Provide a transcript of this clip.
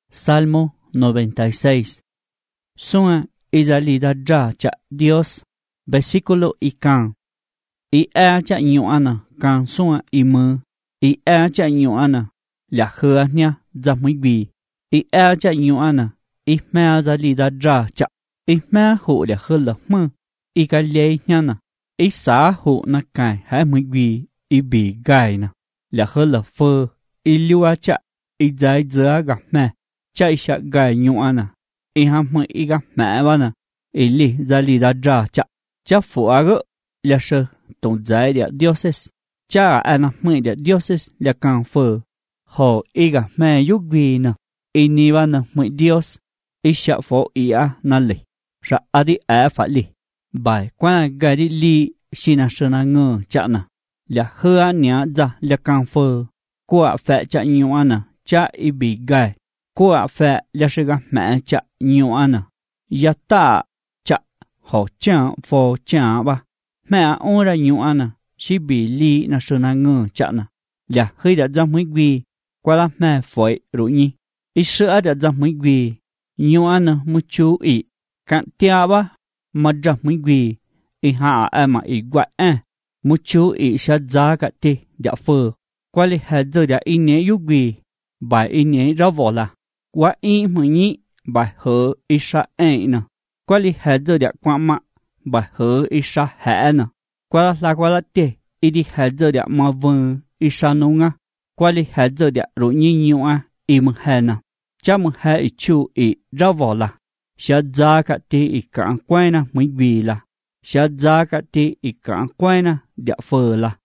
Salmo 96. Sua izalida dra cha Dios. Versículo y can. Y cha nhuana can sua y mơ. Y cha nhuana la hnia za muy bi. Y cha nhuana y mea zalida dra cha. Y mea hộ la hơ la mơ. Y ka lei nhana. Y sa hộ na kai ha muy bi. Y bi gai na. La hơ la phơ. Y liua cha. Y zai zơ gặp mẹ. Cha isha gai nhuana. Y ham mơ y gặp mẹ vana. Y li zalida dra cha. Cha phụ agă. La sơ tổng giải địa dioses. Cha ana mơ địa dioses la càng phơ. Hồ y gặp mẹ yúc vi na. Y ni vana mơ dios. Y sha phổ y na li. Ra adi phải li. Bài quan gai đi li. Sina sơ ngơ cha na. La hơ nia za la càng phơ. Qua phẹ cha nhuana. Cha y bị gai. Qua phẹ la sơ gặp mẹ cha nhuana. Ya ta cha hồ cha phô cha ba. Mẹ ôn ra nhuana. Si bị li na sơ ngơ cha na. La hơi đã ra mấy vi. Qua la mẹ phổi rủ nhi. Y sữa đã ra mấy vi. Nhuana mu chú ý. Cạn tia ba. Mà ra mấy vi. Y hạ mà y quạt mu chú ý sẽ ra cả tì đã phơ. Qua li hạt giờ đã y nhé yúc vi. Bài y nhé ra vỏ là. Qua y mà nhị. Bài hớ y sa nè. Qua li hạt giờ đã qua mạ. Bài hớ y sa hẹ nè. Qua la tì. Y đi hạt giờ đã mà vâng y sa nông á. Qua li hạt giờ đã rồi nhị nhiều y mừng hẹ nè. Cha mừng hẹ y chú y ra vỏ là. Sẽ ra cả tì y cạn quay nè mới vì là. Sẽ ra cả tì y cạn quay nè đã phơ là.